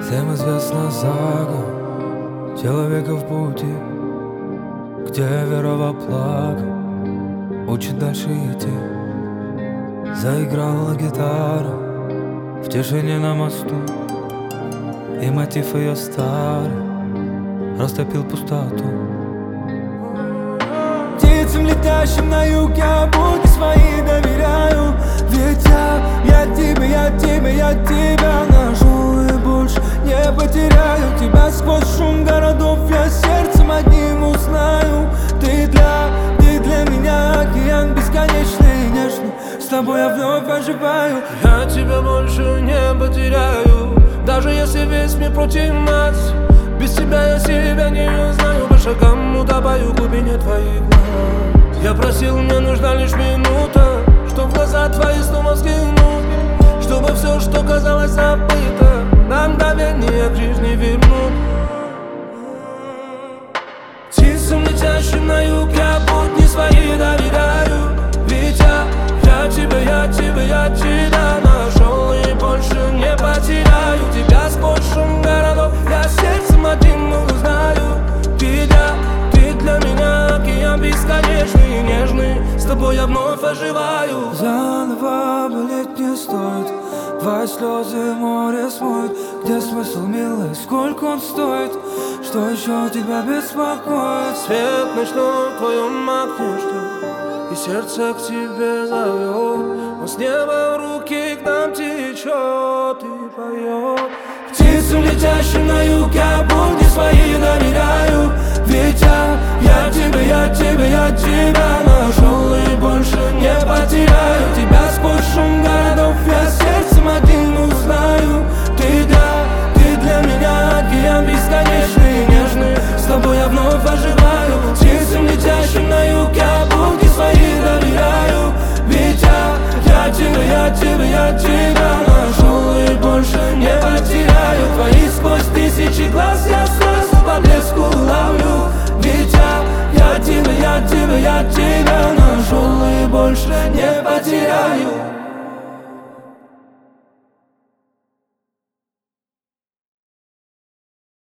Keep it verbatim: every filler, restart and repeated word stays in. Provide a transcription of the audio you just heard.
Всем известна сага человека в пути, где вера во благо учит дальше идти. Заиграла гитара в тишине на мосту, и мотив ее старый растопил пустоту. Птицам, летящим на юг, я будни свои доверяю. Ведь я, я тебе, я тебе, я тебя нашел и больше не потеряю. Тебя сквозь шум городов я сердцем одним узнаю. Ты для, ты для меня океан бесконечный и нежный. С тобой я вновь оживаю. Я тебя больше не потеряю, даже если весь мир против нас. Без тебя я себя не узнаю, по шагам утопаю в глубине твоих глаз. Я просил, мне нужна лишь минута, чтоб в глаза твои снова взглянуть, чтобы все, что казалось забыто, на мгновение к жизни вернуть. Птицам, летящим на юг, я будни свои доверяю. Ведь я, я тебя, я тебя, я тебя нашел и больше не потеряю. Тебя сквозь шум городов я сердцем один узнаю. Ты для, ты для меня океан бесконечный и нежный. С тобой я вновь оживаю. Заново болеть не стоит, твои слезы море смоет. Где смысл, милый, сколько он стоит? Что еще тебя беспокоит? Свет ночной в твоем окне ждет, и сердце к тебе зовет. Он с неба в руки к нам течет и поет. Птицам, летящим на юг, я будни свои доверяю. Ведь я, я тебе, я тебе, я тебя нашел